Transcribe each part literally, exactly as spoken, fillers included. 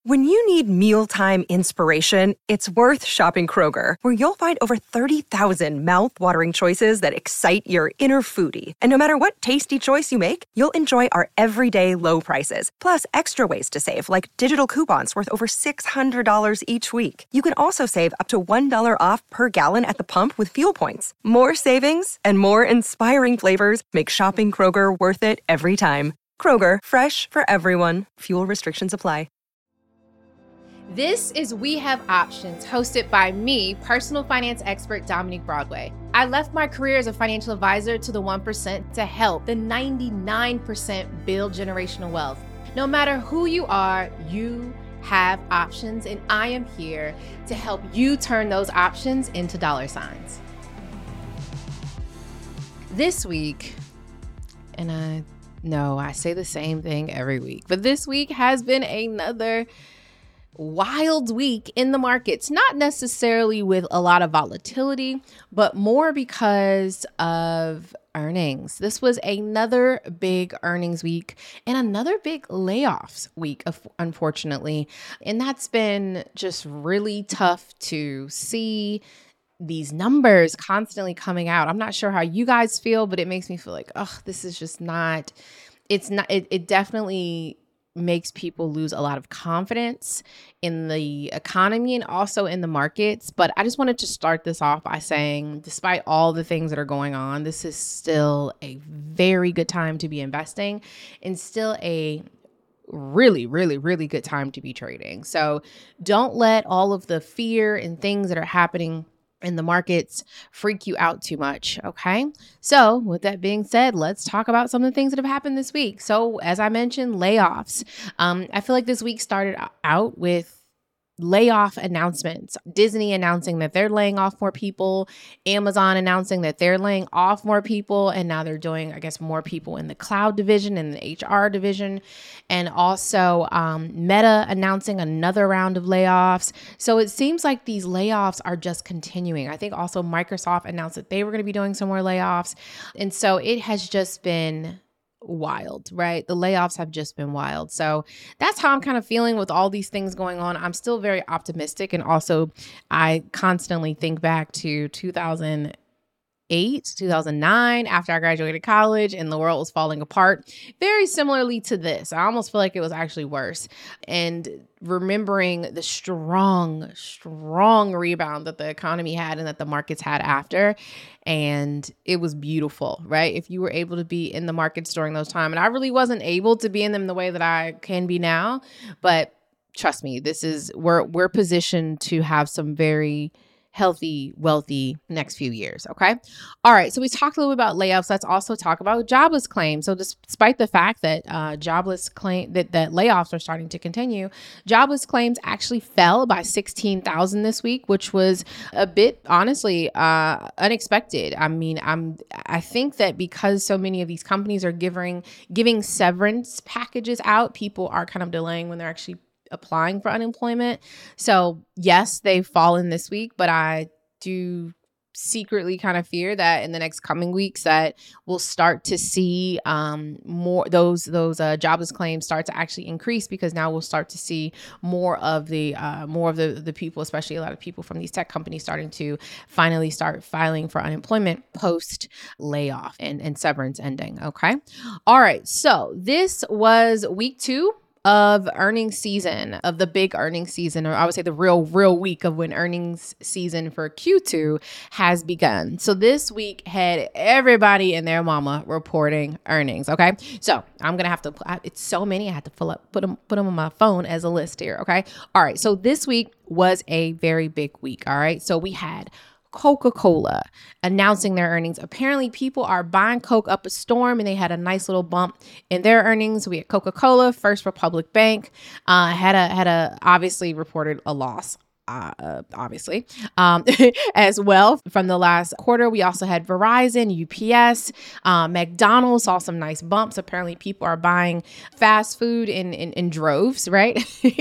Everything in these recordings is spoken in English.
When you need mealtime inspiration, it's worth shopping Kroger, where you'll find over thirty thousand mouth-watering choices that excite your inner foodie. And no matter what tasty choice you make, you'll enjoy our everyday low prices, plus extra ways to save, like digital coupons worth over six hundred dollars each week. You can also save up to one dollar off per gallon at the pump with fuel points. More savings and more inspiring flavors make shopping Kroger worth it every time. Kroger, fresh for everyone. Fuel restrictions apply. This is We Have Options, hosted by me, personal finance expert Dominique Broadway. I left my career as a financial advisor to the one percent to help the ninety-nine percent build generational wealth. No matter who you are, you have options, and I am here to help you turn those options into dollar signs. This week, and I know I say the same thing every week, but this week has been another wild week in the markets, not necessarily with a lot of volatility, but more because of earnings. This was another big earnings week and another big layoffs week, unfortunately. And that's been just really tough to see. These numbers constantly coming out. I'm not sure how you guys feel, but it makes me feel like, oh, this is just not, it's not, it, it definitely makes people lose a lot of confidence in the economy and also in the markets. But I just wanted to start this off by saying, despite all the things that are going on, this is still a very good time to be investing and still a really, really, really good time to be trading. So don't let all of the fear and things that are happening in the markets freak you out too much. Okay. So with that being said, let's talk about some of the things that have happened this week. So as I mentioned, layoffs. Um, I feel like this week started out with layoff announcements. Disney announcing that they're laying off more people, Amazon announcing that they're laying off more people, and now they're doing, I guess, more people in the cloud division and the H R division, and also um, Meta announcing another round of layoffs. So it seems like these layoffs are just continuing. I think also Microsoft announced that they were going to be doing some more layoffs, and so it has just been wild, right? The layoffs have just been wild. So that's how I'm kind of feeling with all these things going on. I'm still very optimistic. And also I constantly think back to two thousand eight, two thousand nine, after I graduated college and the world was falling apart, very similarly to this. I almost feel like it was actually worse. And remembering the strong, strong rebound that the economy had and that the markets had after. And it was beautiful, right? If you were able to be in the markets during those times. And I really wasn't able to be in them the way that I can be now. But trust me, this is, we're, we're positioned to have some very healthy, wealthy next few years. Okay. All right. So we talked a little bit about layoffs. Let's also talk about jobless claims. So despite the fact that uh, jobless claim that, that layoffs are starting to continue, jobless claims actually fell by sixteen thousand this week, which was a bit, honestly, uh, unexpected. I mean, I'm, I think that because so many of these companies are giving, giving severance packages out, people are kind of delaying when they're actually applying for unemployment. So yes, they've fallen this week, but I do secretly kind of fear that in the next coming weeks that we'll start to see um, more those those uh, jobless claims start to actually increase, because now we'll start to see more of the uh, more of the the people, especially a lot of people from these tech companies, starting to finally start filing for unemployment post layoff and, and severance ending. Okay. All right. So this was week two of earnings season, of the big earnings season, or I would say the real, real week of when earnings season for Q two has begun. So this week had everybody and their mama reporting earnings. Okay. So I'm going to have to, it's so many, I had to fill up, put them, put them on my phone as a list here. Okay. All right. So this week was a very big week. All right. So we had Coca-Cola announcing their earnings. Apparently people are buying Coke up a storm, and they had a nice little bump in their earnings. We had Coca-Cola, First Republic Bank, uh, had a, had a obviously reported a loss. Uh, obviously, um, as well from the last quarter. We also had Verizon, U P S, uh, McDonald's saw some nice bumps. Apparently people are buying fast food in, in, in droves, right?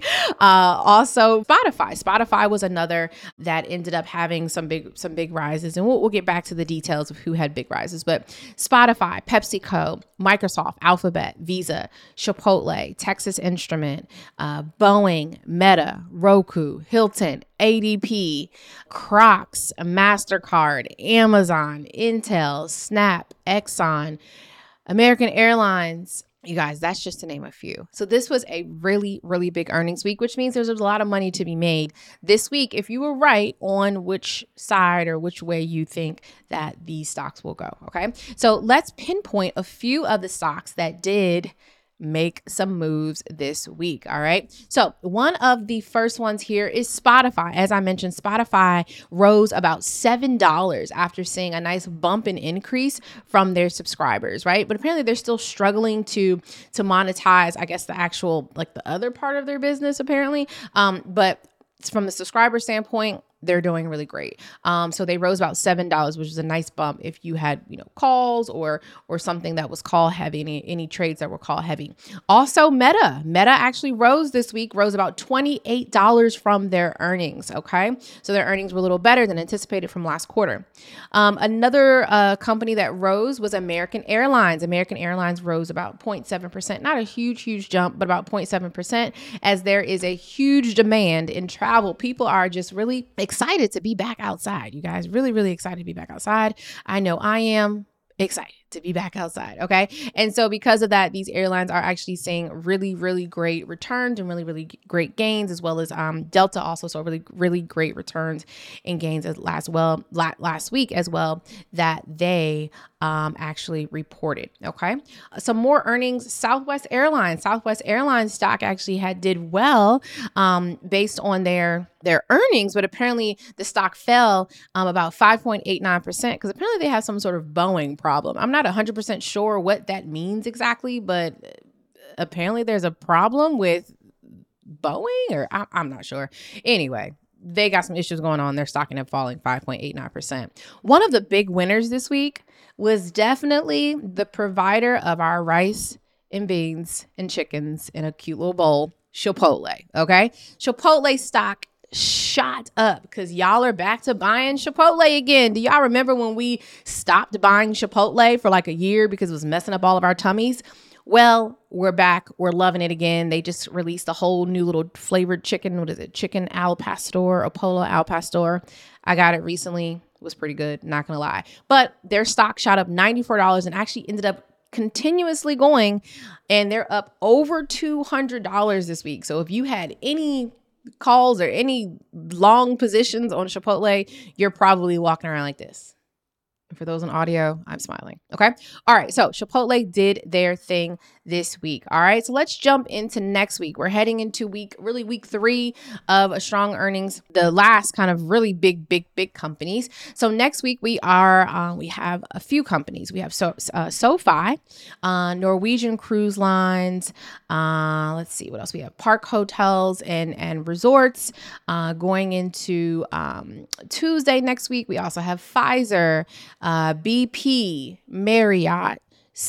uh, also Spotify. Spotify was another that ended up having some big, some big rises. And we'll, we'll get back to the details of who had big rises, but Spotify, PepsiCo, Microsoft, Alphabet, Visa, Chipotle, Texas Instrument, uh, Boeing, Meta, Roku, Hilton, A D P, Crocs, MasterCard, Amazon, Intel, Snap, Exxon, American Airlines. You guys, that's just to name a few. So this was a really, really big earnings week, which means there's a lot of money to be made this week if you were right on which side or which way you think that these stocks will go. Okay. So let's pinpoint a few of the stocks that did make some moves this week. All right. So one of the first ones here is Spotify. As I mentioned, Spotify rose about seven dollars after seeing a nice bump and increase from their subscribers, right? But apparently they're still struggling to to monetize, I guess, the actual, like the other part of their business, apparently. Um, but from the subscriber standpoint, they're doing really great. Um, so they rose about seven dollars, which is a nice bump if you had, you know, calls or or something that was call heavy, any, any trades that were call heavy. Also, Meta. Meta actually rose this week, rose about twenty-eight dollars from their earnings, okay? So their earnings were a little better than anticipated from last quarter. Um, another uh, company that rose was American Airlines. American Airlines rose about zero point seven percent. Not a huge, huge jump, but about zero point seven percent as there is a huge demand in travel. People are just really excited to be back outside. You guys, really, really excited to be back outside. I know I am excited to be back outside. Okay. And so because of that, these airlines are actually seeing really, really great returns and really, really great gains, as well as um, Delta also saw really, really great returns and gains as last well last week as well that they um, actually reported. Okay. Some more earnings. Southwest Airlines. Southwest Airlines stock actually had did well um, based on their their earnings, but apparently the stock fell um, about five point eight nine percent because apparently they have some sort of Boeing problem. I'm not one hundred percent sure what that means exactly, but apparently there's a problem with Boeing, or I, I'm not sure. Anyway, they got some issues going on. Their stock ended up falling five point eight nine percent. One of the big winners this week was definitely the provider of our rice and beans and chickens in a cute little bowl, Chipotle. Okay. Chipotle stock shot up because y'all are back to buying Chipotle again. Do y'all remember when we stopped buying Chipotle for like a year because it was messing up all of our tummies? Well, we're back. We're loving it again. They just released a whole new little flavored chicken. What is it? Chicken al pastor or Polo al pastor. I got it recently. It was pretty good. Not going to lie. But their stock shot up ninety-four dollars and actually ended up continuously going, and they're up over two hundred dollars this week. So if you had any calls or any long positions on Chipotle, you're probably walking around like this. For those on audio, I'm smiling. Okay. All right. So Chipotle did their thing this week. All right. So let's jump into next week. We're heading into week, really week three of a strong earnings, the last kind of really big, big, big companies. So next week we are, uh, we have a few companies. We have so, uh, SoFi, uh, Norwegian Cruise Lines. Uh, let's see what else we have. Park Hotels and, and Resorts. Uh, going into um, Tuesday next week, we also have Pfizer, Uh, B P, Marriott,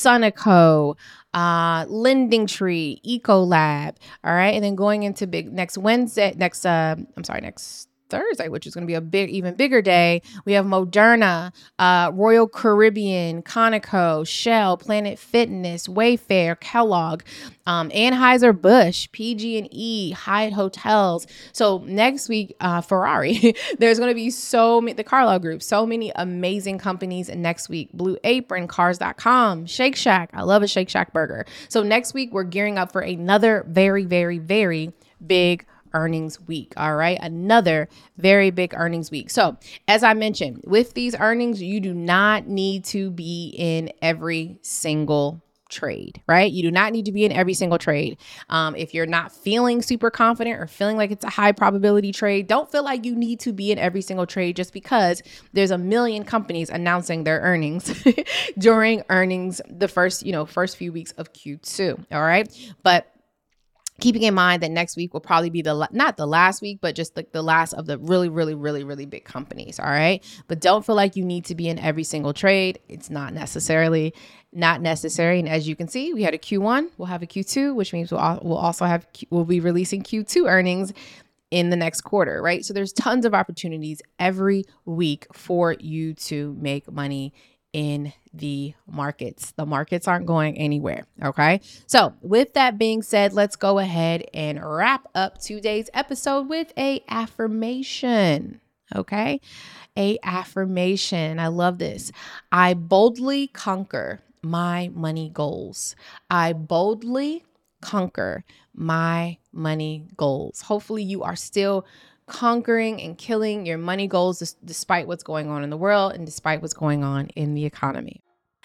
Sunoco, uh, Lending Tree, Ecolab. All right. And then going into big next Wednesday, next, uh, I'm sorry, next Thursday, which is going to be a big, even bigger day. We have Moderna, uh, Royal Caribbean, Conoco, Shell, Planet Fitness, Wayfair, Kellogg, um, Anheuser-Busch, P G and E, Hyatt Hotels. So next week, uh, Ferrari, there's going to be so many, the Carlyle Group, so many amazing companies next week. Blue Apron, Cars dot com, Shake Shack. I love a Shake Shack burger. So next week, we're gearing up for another very, very, very big earnings week. All right. Another very big earnings week. So as I mentioned, with these earnings, you do not need to be in every single trade, right? You do not need to be in every single trade. Um, if you're not feeling super confident or feeling like it's a high probability trade, don't feel like you need to be in every single trade just because there's a million companies announcing their earnings during earnings, the first, you know, first few weeks of Q two. All right. But keeping in mind that next week will probably be the, la- not the last week, but just like the last of the really, really, really, really big companies. All right. But don't feel like you need to be in every single trade. It's not necessarily not necessary. And as you can see, we had a Q one, we'll have a Q two, which means we'll, al- we'll also have, we'll be releasing Q two earnings in the next quarter, right? So there's tons of opportunities every week for you to make money in the markets. The markets aren't going anywhere. Okay. So with that being said, let's go ahead and wrap up today's episode with a affirmation. Okay. A affirmation. I love this. I boldly conquer my money goals. I boldly conquer my money goals. Hopefully you are still conquering and killing your money goals despite what's going on in the world and despite what's going on in the economy.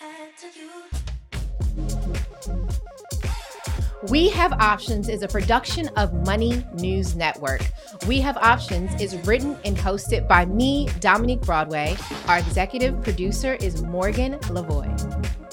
We Have Options is a production of Money News Network. We Have Options is written and hosted by me, Dominique Broadway. Our executive producer is Morgan Lavoie.